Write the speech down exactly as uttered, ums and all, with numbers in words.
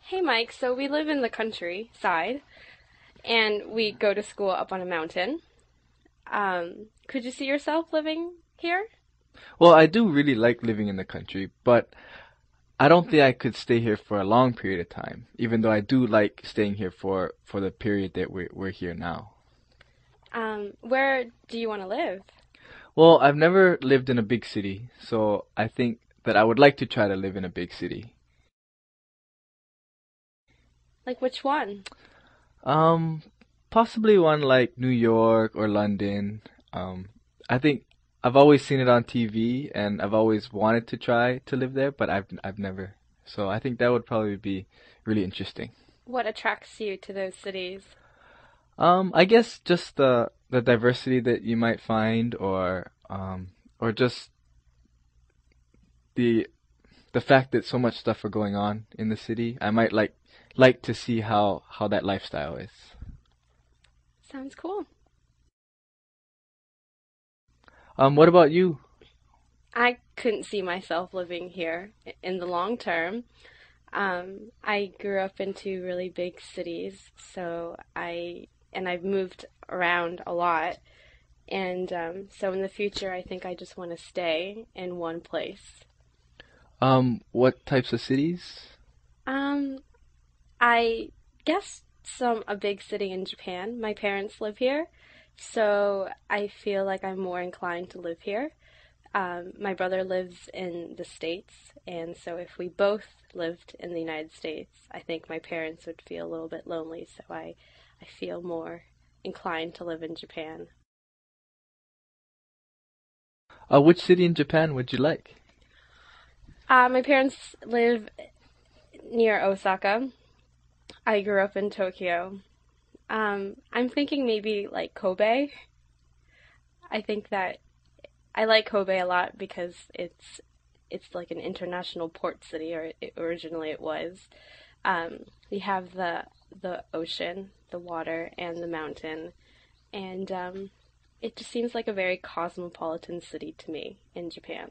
Hey Mike, so we live in the countryside and we go to school up on a mountain. Um, could you see yourself living here? Well, I do really like living in the country, but I don't think I could stay here for a long period of time, even though I do like staying here for for the period that we're we're here now. Um, where do you want to live? Well, I've never lived in a big city, so I think that I would like to try to live in a big city. Like which one? Um, Possibly one like New York or London. Um, I think I've always seen it on T V and I've always wanted to try to live there, but I've I've never. So I think that would probably be really interesting. What attracts you to those cities? Um, I guess just the the diversity that you might find, or um, or just the the fact that so much stuff are going on in the city. I might like like to see how how that lifestyle is. Sounds cool. Um, what about you? I couldn't see myself living here i- in the long term. Um, I grew up in two really big cities, so I and I've moved around a lot. And um, so in the future, I think I just want to stay in one place. Um, what types of cities? Um, I guess some a big city in Japan. My parents live here, so I feel like I'm more inclined to live here. Um, my brother lives in the States, and so if we both lived in the United States, I think my parents would feel a little bit lonely, so I, I feel more inclined to live in Japan. Uh, which city in Japan would you like? Uh, my parents live near Osaka. I grew up in Tokyo. Um, I'm thinking maybe like Kobe. I think that I like Kobe a lot because it's it's like an international port city, or it, originally it was. Um, we have the the ocean, the water, and the mountain, and um, it just seems like a very cosmopolitan city to me in Japan.